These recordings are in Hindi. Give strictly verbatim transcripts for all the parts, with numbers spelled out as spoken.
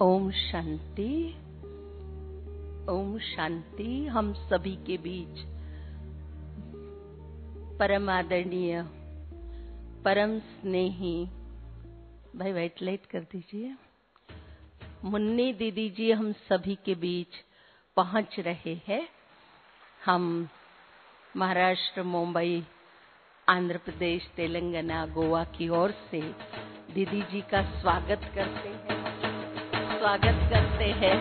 ओम शांति, ओम शांति। हम सभी के बीच परम आदरणीय, परम स्नेही, भाई वाइट लाइट कर दीजिए, मुन्नी दीदी जी हम सभी के बीच पहुंच रहे हैं। हम महाराष्ट्र, मुंबई, आंध्र प्रदेश, तेलंगाना, गोवा की ओर से दीदी जी का स्वागत करते हैं, स्वागत करते हैं।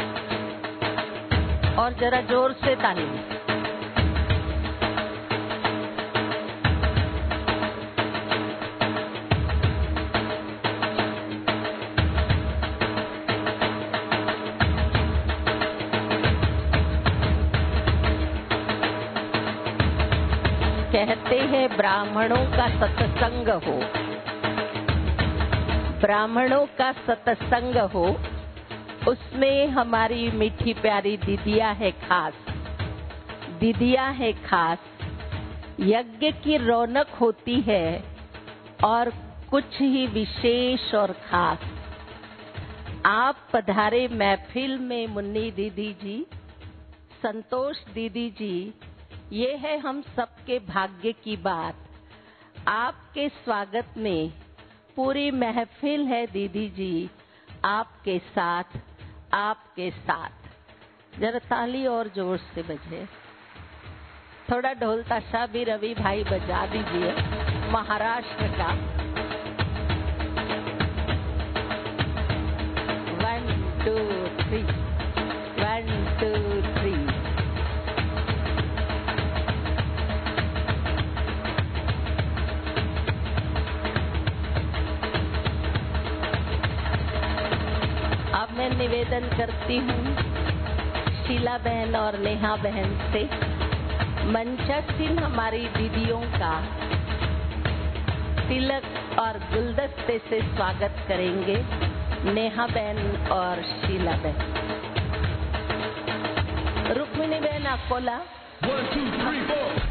और जरा जोर से ताली। कहते हैं ब्राह्मणों का सत्संग हो, ब्राह्मणों का सत्संग हो, उसमें हमारी मीठी प्यारी दीदिया है खास, दीदिया है खास। यज्ञ की रौनक होती है और कुछ ही विशेष और खास। आप पधारे महफिल में मुन्नी दीदी जी, संतोष दीदी जी, ये है हम सबके भाग्य की बात। आपके स्वागत में पूरी महफिल है दीदी जी, आपके साथ, आपके साथ। जरा ताली और जोर से बजे। थोड़ा ढोल ताशा भी रवि भाई बजा दीजिए महाराष्ट्र का। One two three, one two three. अब मैं निवेदन करती हूँ शीला बहन और नेहा बहन से, मंचासीन हमारी दीदियों का तिलक और गुलदस्ते से स्वागत करेंगे नेहा बहन और शीला बहन। रुक्मिणी बहन Akola. One, two, three, four.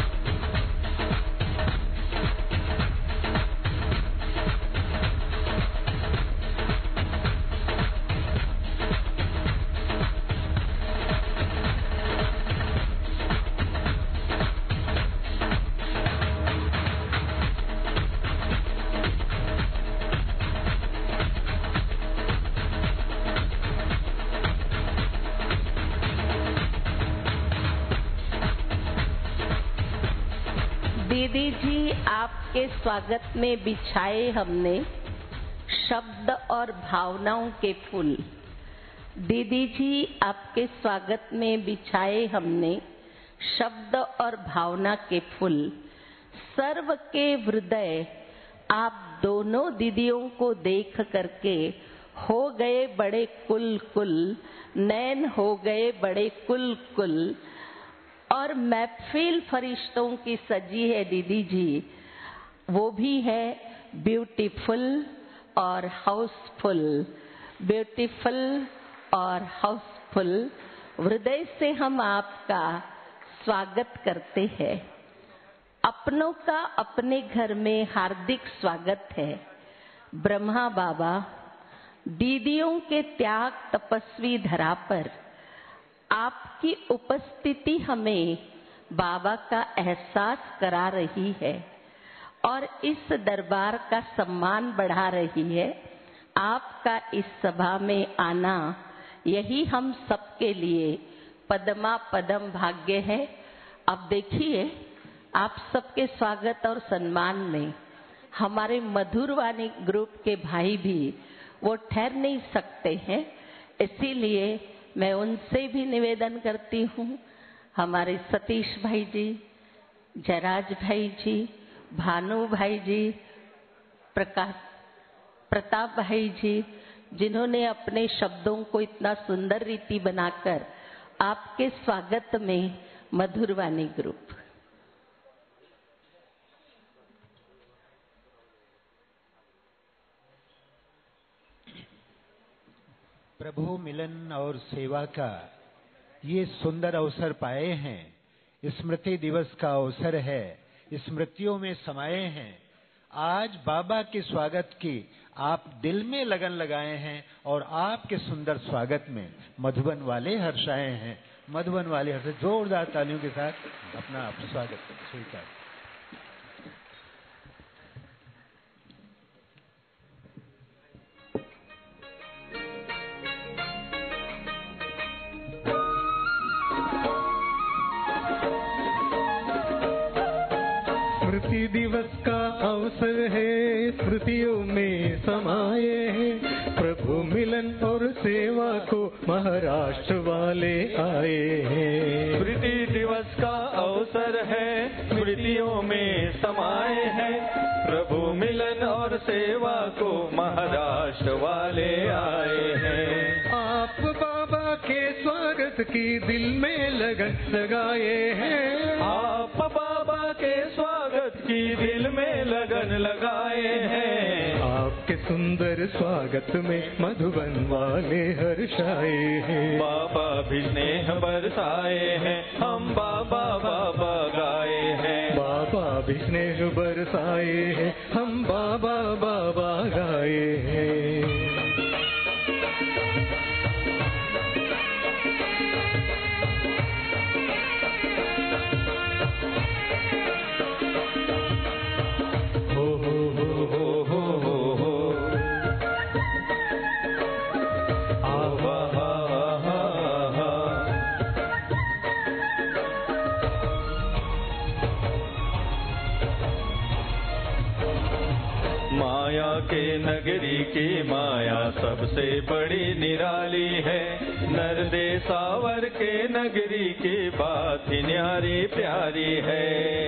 दीदी जी, आपके स्वागत में बिछाए हमने शब्द और भावनाओं के फूल। दीदी जी, आपके स्वागत में बिछाए हमने शब्द और भावना के फूल। सर्व के हृदय आप दोनों दीदियों को देख करके हो गए बड़े कुल कुल, नैन हो गए बड़े कुल कुल। और महफिल फरिश्तों की सजी है दीदी जी, वो भी है ब्यूटीफुल और हाउसफुल, ब्यूटीफुल और हाउसफुल। हृदय से हम आपका स्वागत करते हैं। अपनों का अपने घर में हार्दिक स्वागत है। ब्रह्मा बाबा, दीदियों के त्याग तपस्वी धरा पर आपकी उपस्थिति हमें बाबा का एहसास करा रही है और इस दरबार का सम्मान बढ़ा रही है। आपका इस सभा में आना, यही हम सबके लिए पदमा पदम भाग्य है। अब देखिए, आप सबके स्वागत और सम्मान में हमारे मधुरवाणी ग्रुप के भाई भी वो ठहर नहीं सकते हैं, इसीलिए मैं उनसे भी निवेदन करती हूँ, हमारे सतीश भाई जी, जयराज भाई जी, भानु भाई जी, प्रकाश प्रताप भाई जी, जिन्होंने अपने शब्दों को इतना सुंदर रीति बनाकर आपके स्वागत में मधुरवाणी ग्रुप। प्रभु मिलन और सेवा का ये सुंदर अवसर पाए हैं। स्मृति दिवस का अवसर है, स्मृतियों में समाये हैं आज बाबा के स्वागत की आप दिल में लगन लगाए हैं और आपके सुंदर स्वागत में मधुबन वाले हर्षाए हैं। मधुबन वाले हर्ष जोरदार तालियों के साथ अपना आप स्वागत स्वीकार। स्मृति दिवस का अवसर है, स्मृतियों में समाये हैं। प्रभु मिलन और सेवा को महाराष्ट्र वाले आए हैं। स्मृति दिवस का अवसर है, स्मृतियों में समाये हैं। प्रभु मिलन और सेवा को महाराष्ट्र वाले आए हैं। आप बाबा के स्वागत की दिल में लगन लगाए हैं। आप बाबा के स्वागत की दिल में लगन लगाए हैं। आपके सुंदर स्वागत में मधुबन वाले हर्षाए हैं। बाबा भी स्नेह बरसाए हैं, हम बाबा बाबा गाए हैं। बाबा भी स्नेह बरसाए हैं, हम बाबा बाबा गाए हैं। माया के नगरी की माया सबसे बड़ी निराली है। नरदे सावर के नगरी की बात ही न्यारी प्यारी है।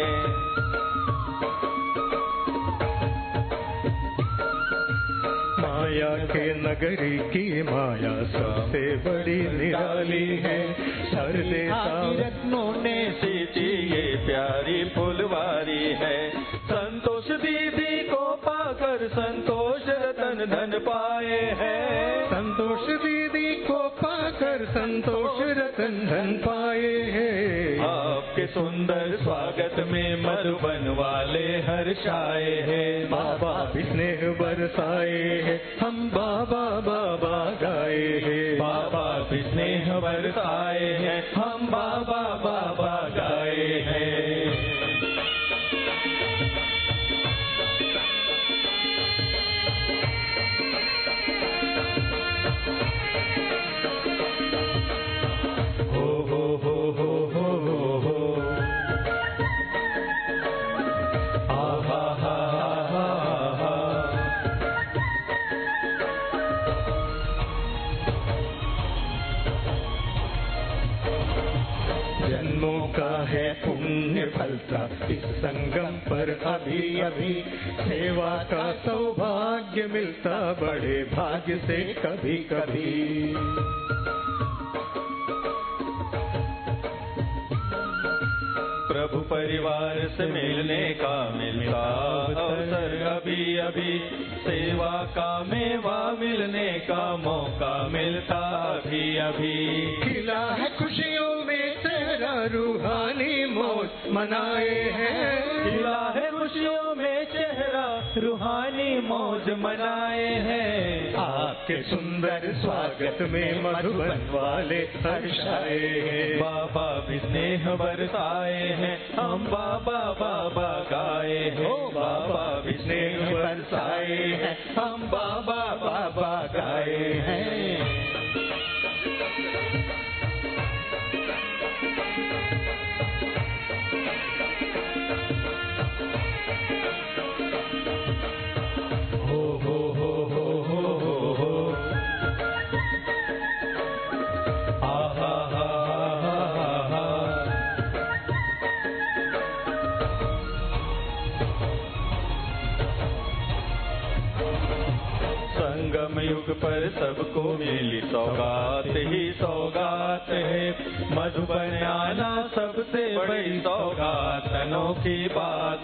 माया के नगरी की माया सबसे बड़ी निराली है। सरदे रत्नों ने सींची ये प्यारी फुलवारी है। संतोष दीदी को पाकर संतोष रतन धन पाए हैं। संतोष दीदी को पाकर संतोष रतन धन पाए हैं। आपके सुंदर स्वागत में मधुबन वाले हर्षाए हैं। बाबा भी स्नेह बरसाए हैं, हम बाबा बाबा गाए हैं। बाबा भी स्नेह बरसाए हैं, हम बाबा बाबा गाए हैं। जन्मों का है पुण्य फलता इस संगम पर अभी अभी। सेवा का सौभाग्य मिलता बड़े भाग्य से कभी कभी। प्रभु परिवार से मिलने का मिलता अवसर अभी अभी। सेवा का मेवा मिलने का मौका मिलता अभी अभी। खिला है खुशियों में चेहरा रूहानी मौज मनाए हैं। खिला है खुशियों में चेहरा रूहानी मौज मनाए हैं। आपके सुंदर स्वागत में मधुबन वाले हर्षाए हैं। बाबा भी स्नेह बरसाए हैं, हम बाबा बाबा गाए हैं। बाबा भी स्नेह बरसाए हैं, हम बाबा बाबा गाए हैं। संगम युग पर सबको मिली सौगात ही सौगात है। मधुबन आना सबसे बड़ी सौगात अनोखी बात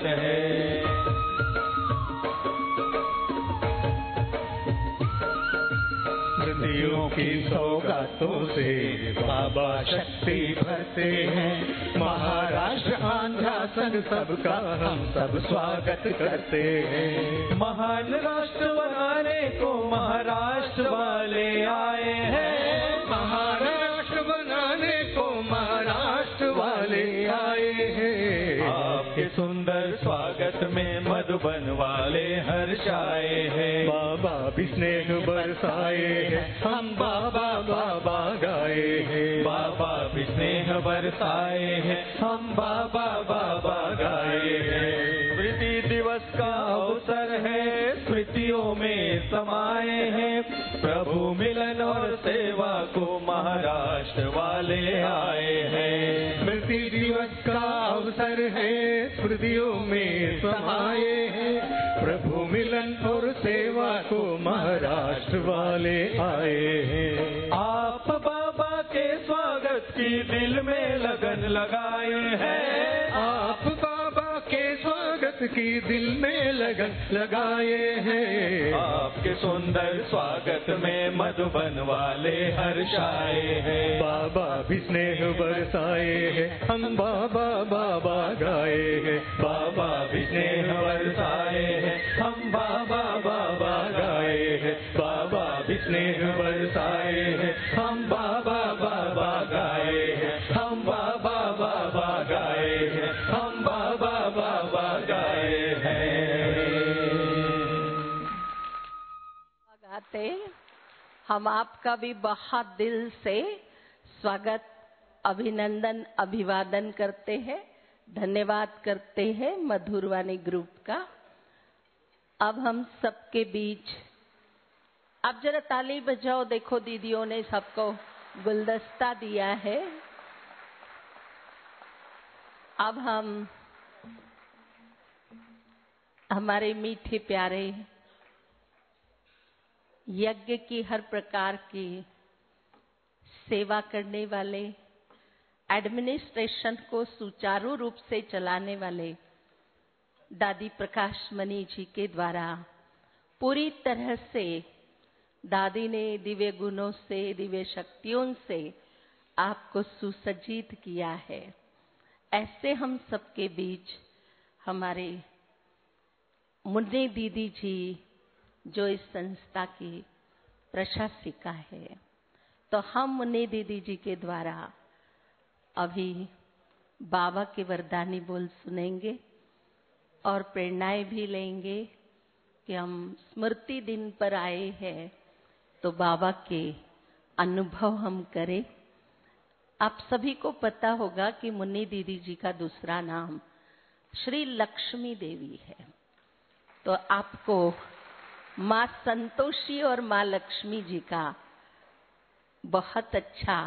है। खुशियों की सौगातों से बाबा शक्ति भरते हैं। महाराष्ट्र आंध्र संग सबका हम सब स्वागत करते हैं। महान राष्ट्र बनाने को महाराष्ट्र वाले आए हैं। महान राष्ट्र बनाने को महाराष्ट्र वाले आए हैं। आपके सुंदर स्वागत में मधुबन वाले हर्षाए हैं। बाबा भी स्नेह बरसाए हैं, हम बाबा बाबा गाए हैं। बाबा भी स्नेह बरसाए हैं, हम बाबा बाबा गाए हैं। स्मृति दिवस का अवसर है, स्मृतियों में समाये हैं। प्रभु मिलन और सेवा को महाराष्ट्र वाले आए हैं। स्मृति दिवस का अवसर है, स्मृतियों में समाये हैं। प्रभु मिलन और सेवा को महाराष्ट्र वाले आए हैं। आप बाबा के स्वागत की दिल में लगन लगाए हैं। आप बाबा के स्वागत की दिल में लगन लगाए हैं। आपके सुंदर स्वागत में मधुबन वाले हर्षाए हैं। बाबा भी स्नेह बरसाए हैं, हम बाबा बाबा गाए हैं। बाबा भी स्नेह बरसाए हैं, हम बाबा बाबा गाए हैं। बाबा भी स्नेह बरसाए हैं, हम बाबा बाबा गाए हैं। हम बाबा बाबा गाए हैं। हम बाबा बाबा गाए हैं। गाते हम आपका भी बहुत दिल से स्वागत, अभिनंदन, अभिवादन करते हैं, धन्यवाद करते हैं मधुरवाणी ग्रुप का। अब हम सबके बीच, आप जरा ताली बजाओ, देखो दीदियों ने सबको गुलदस्ता दिया है। अब हम हमारे मीठे प्यारे यज्ञ की हर प्रकार की सेवा करने वाले, एडमिनिस्ट्रेशन को सुचारू रूप से चलाने वाले दादी प्रकाश मणि जी के द्वारा पूरी तरह से दादी ने दिव्य गुणों से, दिव्य शक्तियों से आपको सुसज्जित किया है। ऐसे हम सबके बीच हमारे मुन्नी दीदी जी, जो इस संस्था की प्रशासिका है, तो हम मुन्नी दीदी जी के द्वारा अभी बाबा के वरदानी बोल सुनेंगे और प्रेरणाएं भी लेंगे कि हम स्मृति दिन पर आए हैं तो बाबा के अनुभव हम करें। आप सभी को पता होगा कि मुन्नी दीदी जी का दूसरा नाम श्री लक्ष्मी देवी है, तो आपको माँ संतोषी और माँ लक्ष्मी जी का बहुत अच्छा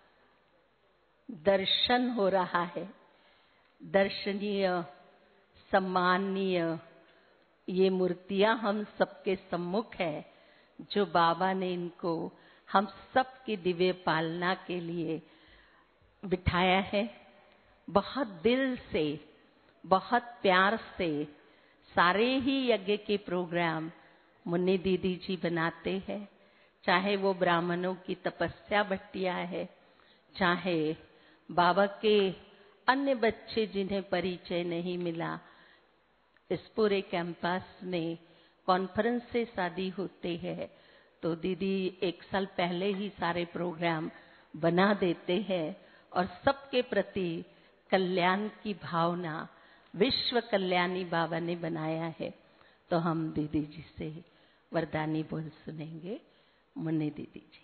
दर्शन हो रहा है। दर्शनीय, सम्माननीय ये मूर्तियां हम सबके सम्मुख है, जो बाबा ने इनको हम सबकी दिव्य पालना के लिए बिठाया है। बहुत दिल से, बहुत प्यार से सारे ही यज्ञ के प्रोग्राम मुन्नी दीदी जी बनाते हैं, चाहे वो ब्राह्मणों की तपस्या भट्टिया है, चाहे बाबा के अन्य बच्चे जिन्हें परिचय नहीं मिला, इस पूरे कैंपस में कॉन्फ्रेंस से शादी होते हैं तो दीदी एक साल पहले ही सारे प्रोग्राम बना देते हैं और सबके प्रति कल्याण की भावना विश्व कल्याणी बाबा ने बनाया है। तो हम दीदी जी से वरदानी बोल सुनेंगे। मुन्नी दीदी जी।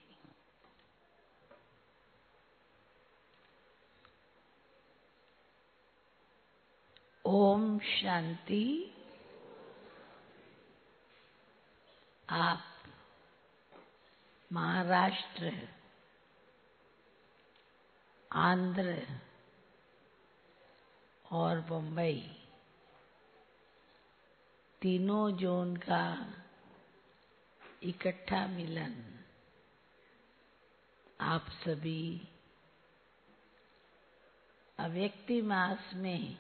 ओम शांति। आप महाराष्ट्र, आंध्र और बम्बई तीनों जोन का इकट्ठा मिलन आप सभी अव्यक्ति मास में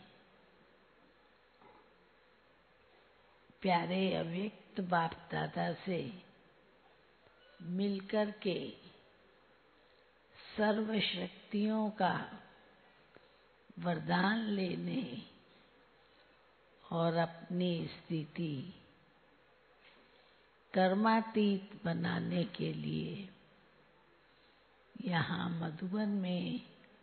प्यारे अव्यक्त बाप दादा से मिलकर के सर्व शक्तियों का वरदान लेने और अपनी स्थिति कर्मातीत बनाने के लिए यहाँ मधुबन में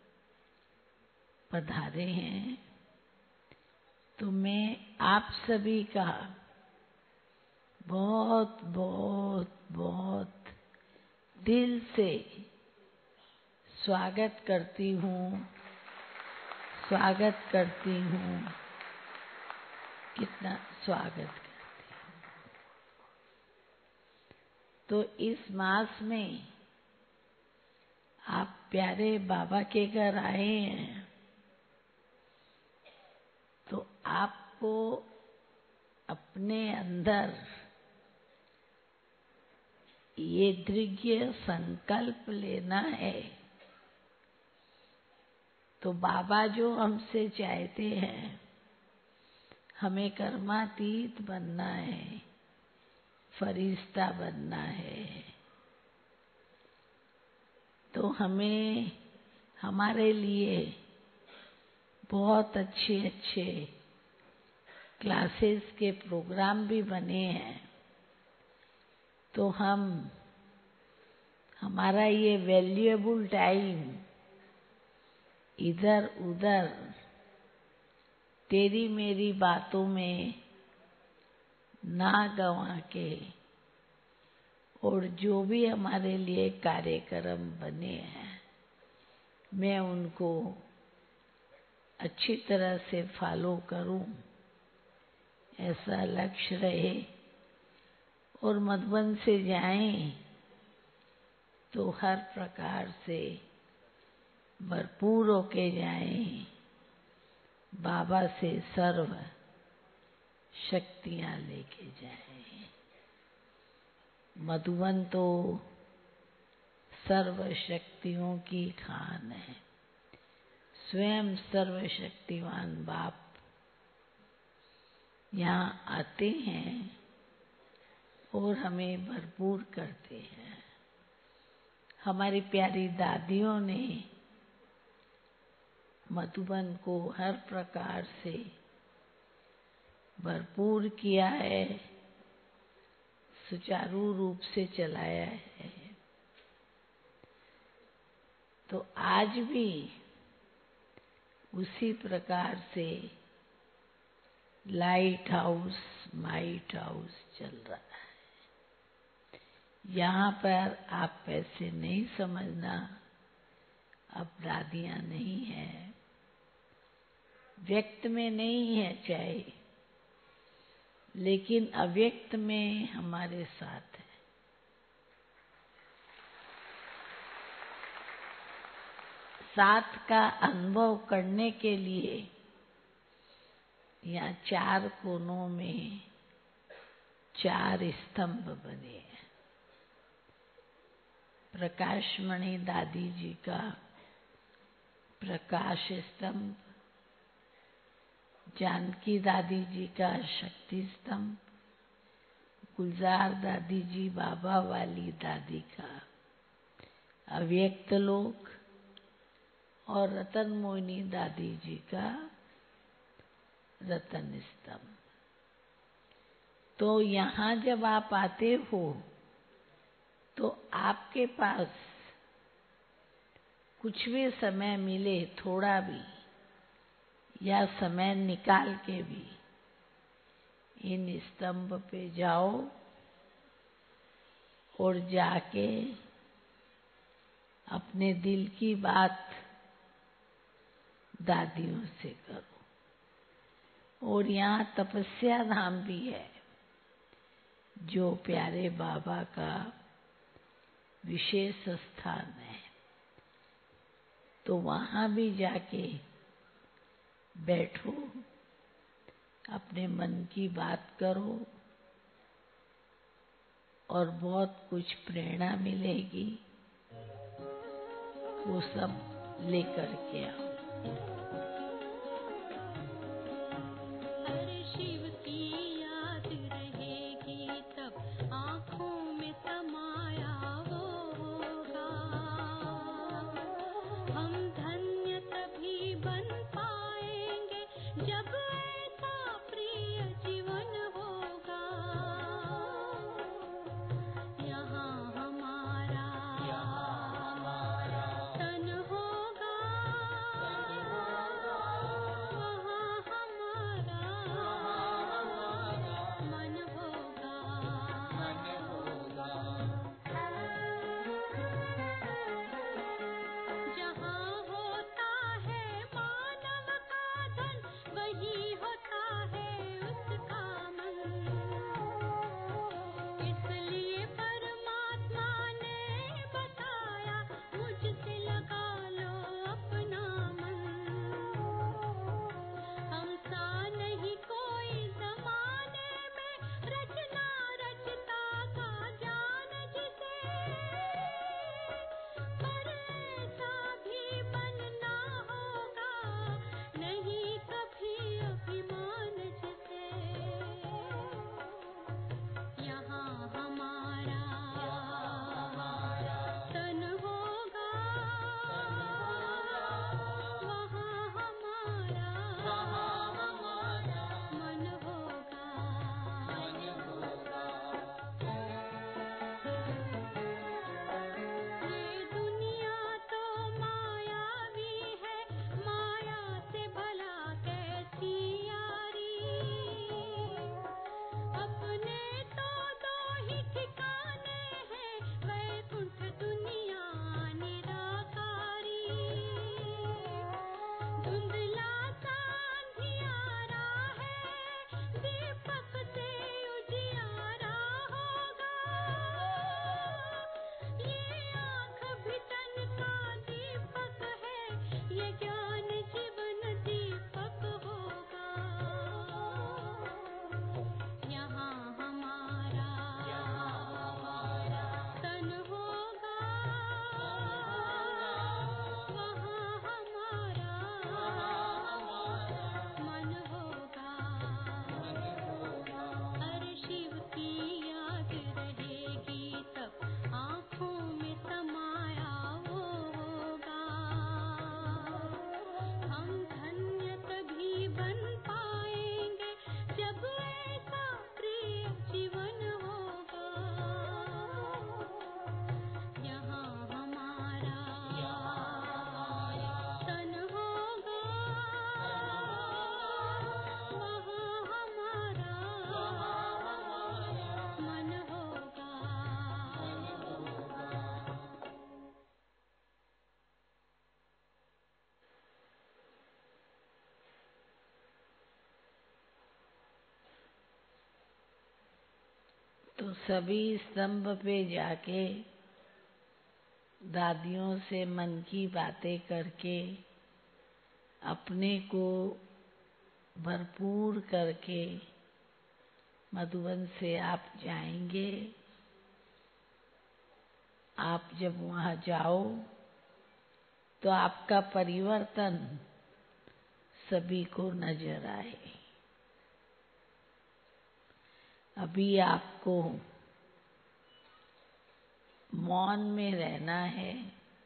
पधारे हैं, तो मैं आप सभी का बहुत बहुत बहुत दिल से स्वागत करती हूँ स्वागत करती हूँ कितना स्वागत करती हूँ। तो इस मास में आप प्यारे बाबा के घर आए हैं, तो आपको अपने अंदर ये दृढ़ संकल्प लेना है। तो बाबा जो हमसे चाहते हैं, हमें कर्मातीत बनना है, फरिश्ता बनना है, तो हमें हमारे लिए बहुत अच्छे अच्छे क्लासेस के प्रोग्राम भी बने हैं। तो हम हमारा ये वैल्यूएबल टाइम इधर उधर तेरी मेरी बातों में ना गंवा के, और जो भी हमारे लिए कार्यक्रम बने हैं, मैं उनको अच्छी तरह से फॉलो करूं, ऐसा लक्ष्य रहे। और मधुबन से जाएं तो हर प्रकार से भरपूर होके जाएं, बाबा से सर्व शक्तियां लेके जाएं। मधुबन तो सर्व शक्तियों की खान है। स्वयं सर्वशक्तिवान बाप यहाँ आते हैं और हमें भरपूर करते हैं। हमारी प्यारी दादियों ने मधुबन को हर प्रकार से भरपूर किया है, सुचारू रूप से चलाया है। तो आज भी उसी प्रकार से लाइट हाउस माइट हाउस चल रहा है। यहाँ पर आप पैसे नहीं समझना, अपराधियां नहीं है, व्यक्त में नहीं है चाहे, लेकिन अव्यक्त में हमारे साथ है। साथ का अनुभव करने के लिए यहाँ चार कोनों में चार स्तंभ बने हैं। प्रकाशमणि दादी जी का प्रकाश स्तंभ, जानकी दादी जी का शक्ति स्तंभ, गुलजार दादी जी बाबा वाली दादी का अव्यक्त लोक, और रतन मोहिनी दादी जी का रतन स्तंभ। तो यहाँ जब आप आते हो तो आपके पास कुछ भी समय मिले, थोड़ा भी, या समय निकाल के भी इन स्तंभ पे जाओ और जाके अपने दिल की बात दादियों से करो। और यहाँ तपस्या धाम भी है, जो प्यारे बाबा का विशेष स्थान है। तो वहाँ भी जाके बैठो, अपने मन की बात करो, और बहुत कुछ प्रेरणा मिलेगी। वो सब लेकर के आओ। हर शिव की याद रहेगी, तब आँखों में समाया तो सभी स्तंभ पे जाके दादियों से मन की बातें करके अपने को भरपूर करके मधुबन से आप जाएंगे। आप जब वहाँ जाओ तो आपका परिवर्तन सभी को नजर आए। अभी आपको मौन में रहना है,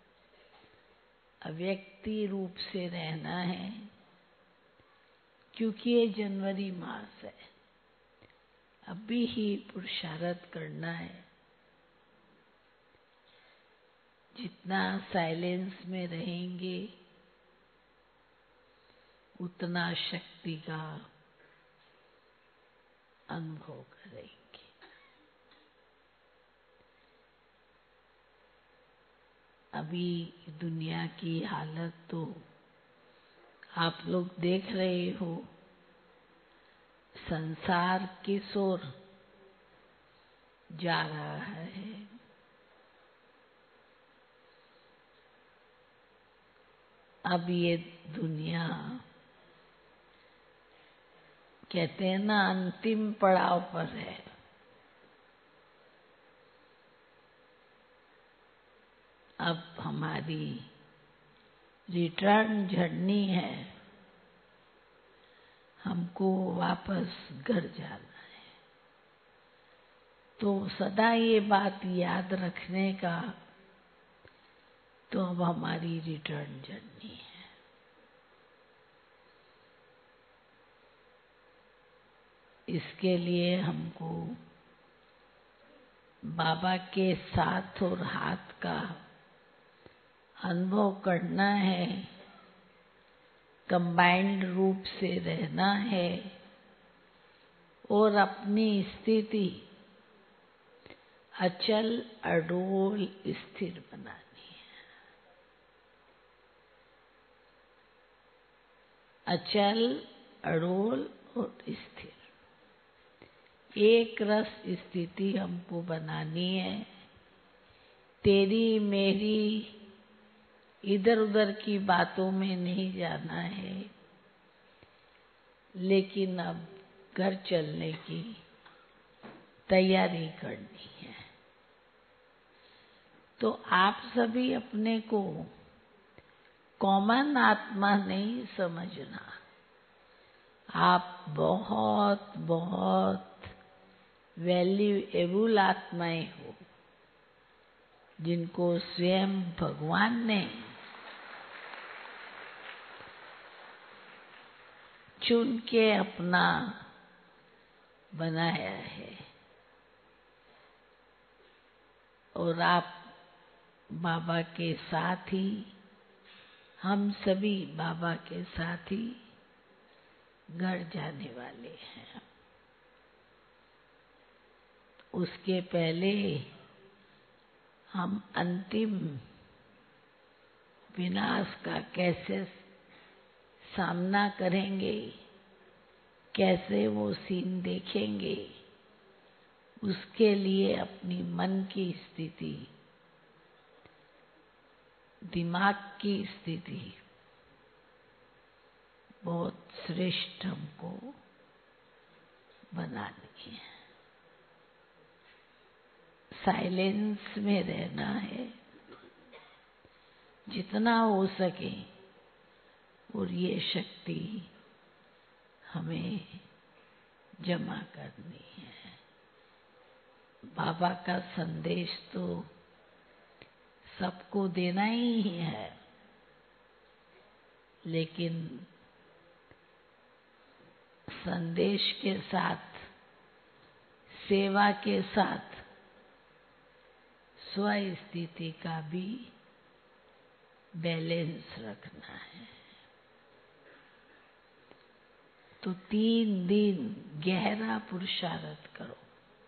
अव्यक्ति रूप से रहना है, क्योंकि ये जनवरी मास है। अभी ही पुरुषार्थ करना है। जितना साइलेंस में रहेंगे उतना शक्ति का अनुभव करेंगे। अभी दुनिया की हालत तो आप लोग देख रहे हो। संसार किस ओर जा रहा है। अब ये दुनिया कहते हैं ना अंतिम पड़ाव पर है। अब हमारी रिटर्न जर्नी है। हमको वापस घर जाना है। तो सदा ये बात याद रखने का तो अब हमारी रिटर्न जर्नी है। इसके लिए हमको बाबा के साथ और हाथ का अनुभव करना है। कंबाइंड रूप से रहना है और अपनी स्थिति अचल अडोल स्थिर बनानी है। अचल अडोल और स्थिर एक रस स्थिति हमको बनानी है। तेरी मेरी इधर उधर की बातों में नहीं जाना है, लेकिन अब घर चलने की तैयारी करनी है। तो आप सभी अपने को कॉमन आत्मा नहीं समझना। आप बहुत बहुत वैल्यूएबल आत्माएं हो, जिनको स्वयं भगवान ने चुन के अपना बनाया है। और आप बाबा के साथ ही, हम सभी बाबा के साथ ही घर जाने वाले हैं। उसके पहले हम अंतिम विनाश का कैसे सामना करेंगे, कैसे वो सीन देखेंगे, उसके लिए अपनी मन की स्थिति, दिमाग की स्थिति बहुत श्रेष्ठ हमको बनानी है। साइलेंस में रहना है जितना हो सके, और ये शक्ति हमें जमा करनी है। बाबा का संदेश तो सबको देना ही है, लेकिन संदेश के साथ, सेवा के साथ स्व स्थिति का भी बैलेंस रखना है। तो तीन दिन गहरा पुरुषार्थ करो।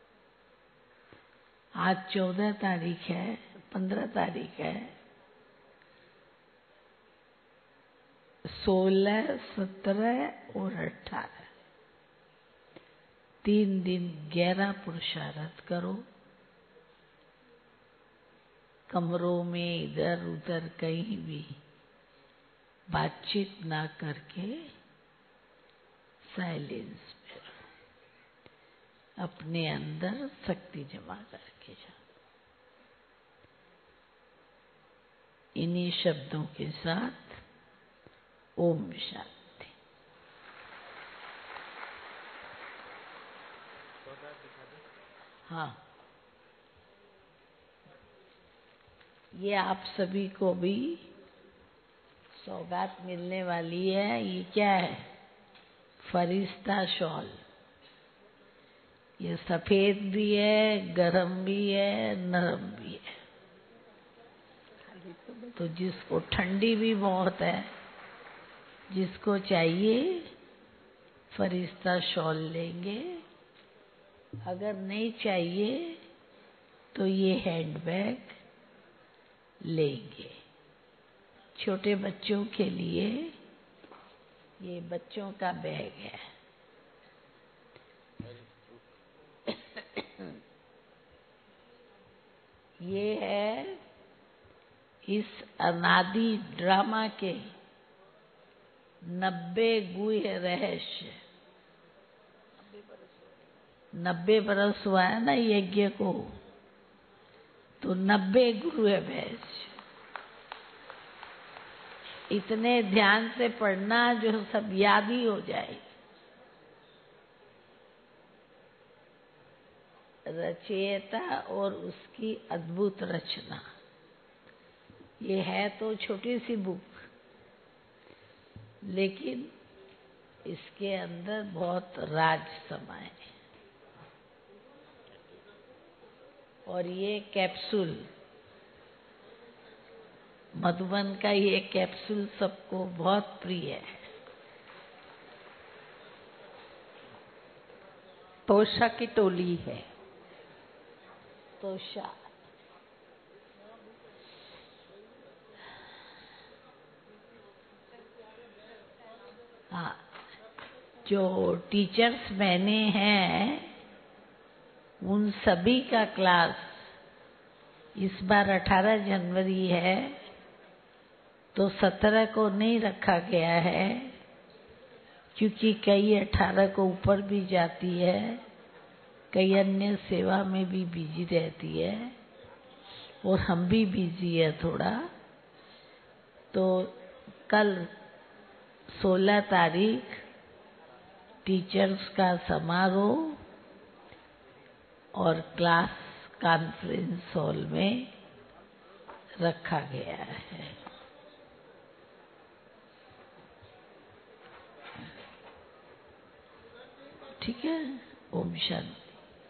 आज चौदह तारीख है, पंद्रह तारीख है, सोलह, सत्रह और अठारह तीन दिन गहरा पुरुषार्थ करो। कमरों में इधर उधर कहीं भी बातचीत ना करके साइलेंस में अपने अंदर शक्ति जमा करके जाओ। इन्हीं शब्दों के साथ ओम शांति। हाँ, ये आप सभी को भी सौगात मिलने वाली है। ये क्या है? फरिश्ता शॉल। ये सफेद भी है, गरम भी है, नरम भी है। तो जिसको ठंडी भी बहुत है, जिसको चाहिए फरिश्ता शॉल लेंगे। अगर नहीं चाहिए तो ये हैंडबैग लेंगे। छोटे बच्चों के लिए ये बच्चों का बैग है। ये है इस अनादि ड्रामा के नब्बे गुह्य रहस्य। नब्बे बरस हुआ है ना यज्ञ को, तो नब्बे गुह्य रहस्य इतने ध्यान से पढ़ना जो सब याद ही हो जाए। रचयिता और उसकी अद्भुत रचना। ये है तो छोटी सी बुक, लेकिन इसके अंदर बहुत राज समाये है। और ये कैप्सूल, मधुबन का ये कैप्सूल सबको बहुत प्रिय है। तोषा की टोली है। तोषा। हाँ, जो टीचर्स मैंने हैं उन सभी का क्लास इस बार अठारह जनवरी है, तो सत्रह को नहीं रखा गया है, क्योंकि कई अठारह को ऊपर भी जाती है, कई अन्य सेवा में भी बिजी रहती है, और हम भी बिजी है थोड़ा। तो कल सोलह तारीख टीचर्स का समारोह और क्लास कॉन्फ्रेंस हॉल में रखा गया है। ठीक है, ओम शांति।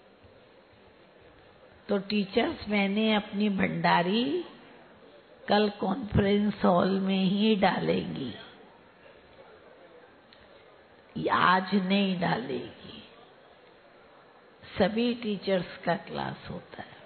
तो टीचर्स मैंने अपनी भंडारी कल कॉन्फ्रेंस हॉल में ही डालेंगी, आज नहीं डालेगी। सभी टीचर्स का क्लास होता है।